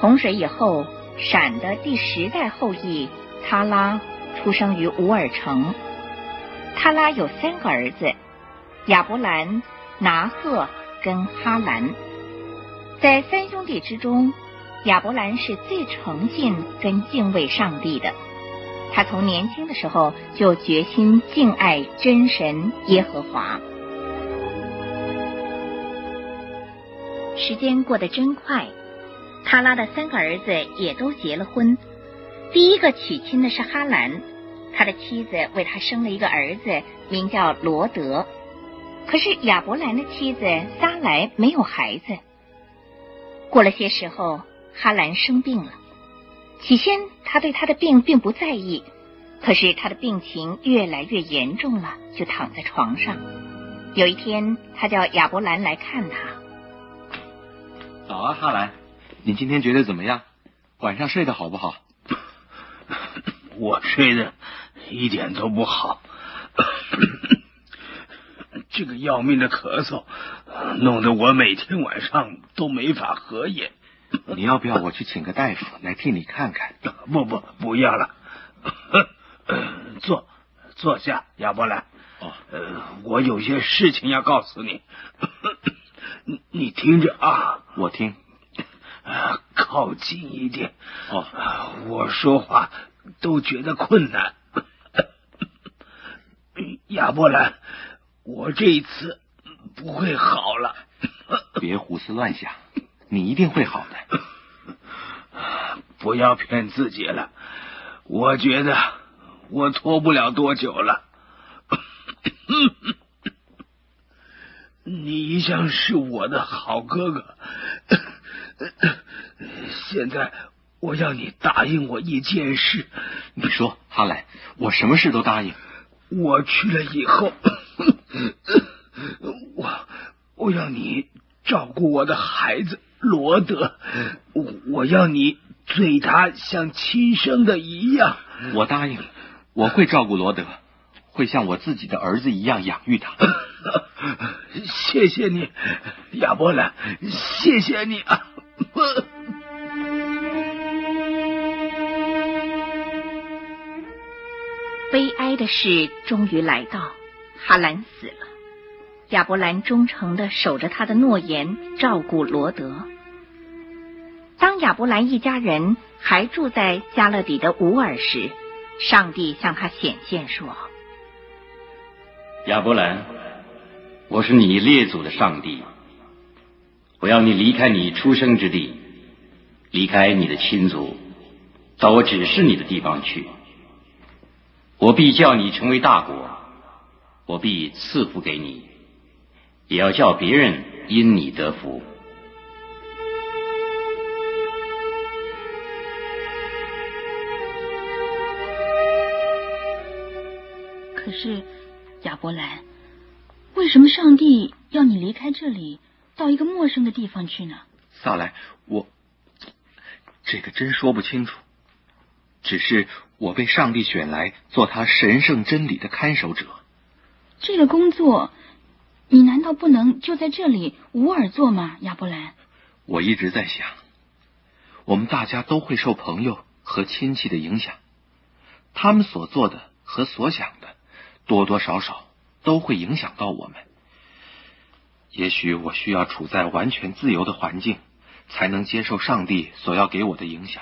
洪水以后，闪的第10代后裔他拉出生于乌尔城。他拉有3个儿子，亚伯兰、拿赫跟哈兰。在3兄弟之中，亚伯兰是最诚信跟敬畏上帝的。他从年轻的时候就决心敬爱真神耶和华。时间过得真快，他拉的3个儿子也都结了婚。第一个娶亲的是哈兰，他的妻子为他生了一个儿子，名叫罗德。可是亚伯兰的妻子撒莱没有孩子。过了些时候，哈兰生病了。起先他对他的病并不在意，可是他的病情越来越严重了，就躺在床上。有一天，他叫亚伯兰来看他。 早啊，哈兰，你今天觉得怎么样？晚上睡得好不好？ 我睡得一点都不好，这个要命的咳嗽弄得我每天晚上都没法合眼。 你要不要我去请个大夫来替你看看？ 不要了。坐下，亚伯兰。我有些事情要告诉你。你听着啊。 我听。 靠近一点。我说话都觉得困难。亚伯兰，我这一次不会好了。 别胡思乱想，你一定会好的。 不要骗自己了，我觉得我拖不了多久了。你一向是我的好哥哥，现在我要你答应我一件事。 你说，哈兰，我什么事都答应。 我去了以后，我要你照顾我的孩子罗德，我要你对他像亲生的一样。 我答应，我会照顾罗德，会像我自己的儿子一样养育他。 谢谢你，亚伯兰，谢谢你啊！ 悲哀的事终于来到，哈兰死了。亚伯兰忠诚地守着他的诺言，照顾罗德。当亚伯兰一家人还住在加勒底的乌尔时，上帝向他显现说： 亚伯兰，我是你列祖的上帝，我要你离开你出生之地，离开你的亲族，到我指示你的地方去。我必叫你成为大国，我必赐福给你，也要叫别人因你得福。 可是亚伯兰，为什么上帝要你离开这里，到一个陌生的地方去呢？ 撒莱，这个真说不清楚，只是我被上帝选来做他神圣真理的看守者。 这个工作你难道不能就在这里乌尔做吗，亚伯兰？ 我一直在想，我们大家都会受朋友和亲戚的影响，他们所做的和所想的多多少少都会影响到我们。也许我需要处在完全自由的环境，才能接受上帝所要给我的影响。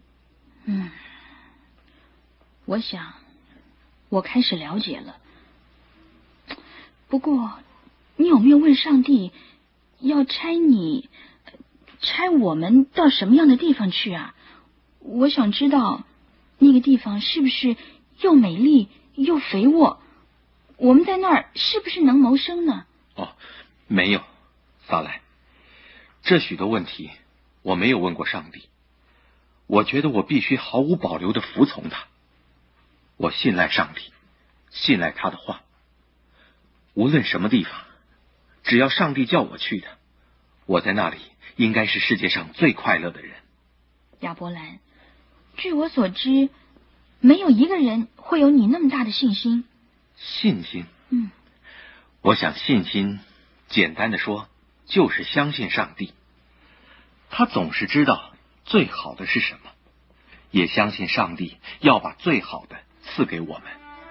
我想我开始了解了。不过你有没有问上帝要差我们到什么样的地方去啊？我想知道那个地方是不是又美丽又肥沃，我们在那儿是不是能谋生呢？ 没有，撒莱，这许多问题我没有问过上帝。我觉得我必须毫无保留地服从他。我信赖上帝，信赖他的话。无论什么地方，只要上帝叫我去的，我在那里应该是世界上最快乐的人。 亚伯兰，据我所知，没有一个人会有你那么大的信心。 信心？我想信心简单的说就是相信上帝。他总是知道最好的是什么，也相信上帝要把最好的赐给我们。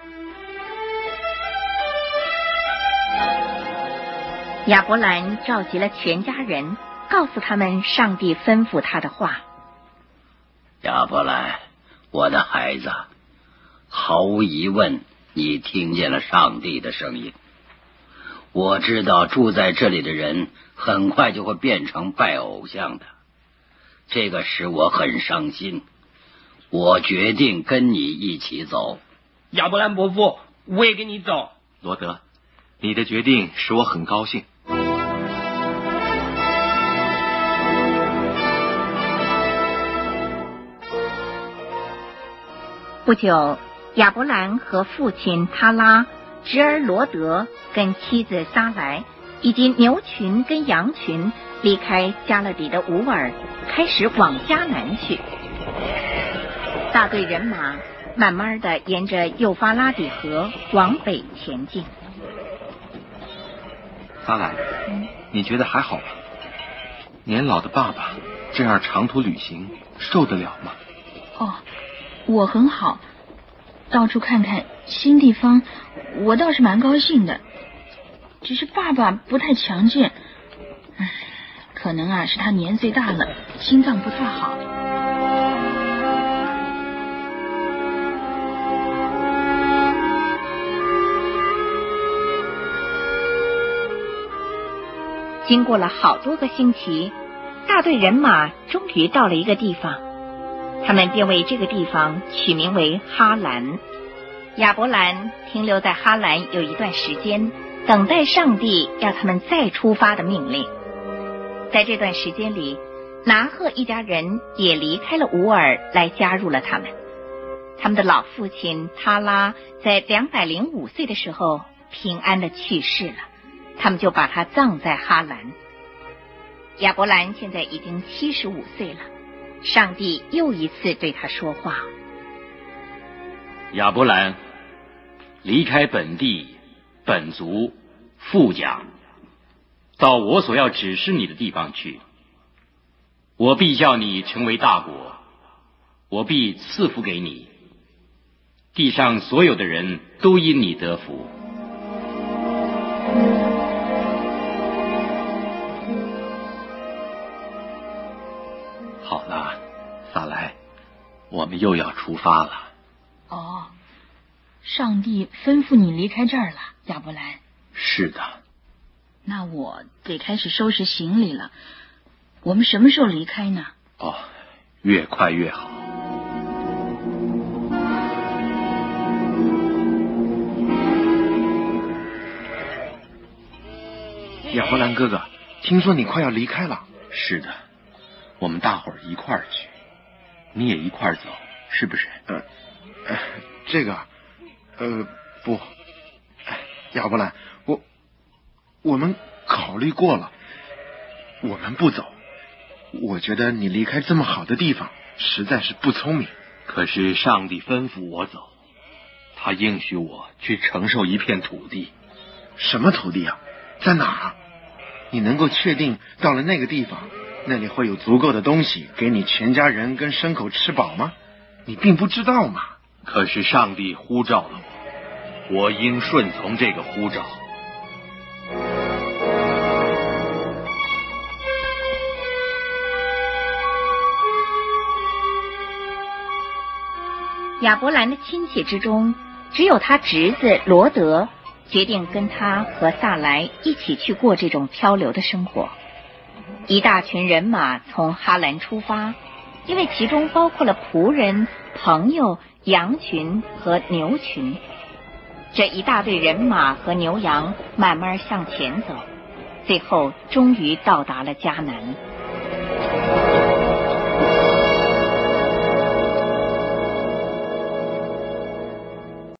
亚伯兰召集了全家人，告诉他们上帝吩咐他的话。 亚伯兰，我的孩子，毫无疑问，你听见了上帝的声音。我知道住在这里的人很快就会变成拜偶像的，这个使我很伤心。我决定跟你一起走。 亚伯兰伯父，我也跟你走。 罗德，你的决定使我很高兴。 不久，亚伯兰和父亲他拉、侄儿罗德跟妻子撒来以及牛群跟羊群离开加勒底的乌尔，开始往迦南去。大队人马慢慢的沿着幼发拉底河往北前进。 撒来，你觉得还好吗？年老的爸爸这样长途旅行受得了吗？ 哦，我很好，到处看看新地方，我倒是蛮高兴的。只是爸爸不太强健，可能是他年岁大了，心脏不太好。 经过了好多个星期，大队人马终于到了一个地方，他们便为这个地方取名为哈兰。亚伯兰停留在哈兰有一段时间，等待上帝要他们再出发的命令。在这段时间里，拿鹤一家人也离开了乌尔，来加入了他们。他们的老父亲他拉在205岁的时候平安的去世了，他们就把他葬在哈兰。亚伯兰现在已经75岁了，上帝又一次对他说话。 亚伯兰，离开本地、本族、父家，到我所要指示你的地方去。我必叫你成为大国，我必赐福给你，地上所有的人都因你得福。 好了，撒来，我们又要出发了。 哦，上帝吩咐你离开这儿了，亚伯兰。 是的。 那我得开始收拾行李了。我们什么时候离开呢？ 哦，越快越好。 亚伯兰哥哥，听说你快要离开了。 是的，我们大伙儿一块儿去，你也一块儿走，是不是？ 这个，不，亚伯兰，我们考虑过了，我们不走。我觉得你离开这么好的地方，实在是不聪明。 可是上帝吩咐我走，他应许我去承受一片土地。 什么土地啊？在哪儿？你能够确定到了那个地方，那里会有足够的东西给你全家人跟牲口吃饱吗？你并不知道嘛。 可是上帝呼召了我应顺从这个呼召。 亚伯兰的亲戚之中，只有他侄子罗德决定跟他和撒来一起去过这种漂流的生活。一大群人马从哈兰出发，因为其中包括了仆人、朋友、羊群和牛群。这一大队人马和牛羊慢慢向前走，最后终于到达了迦南。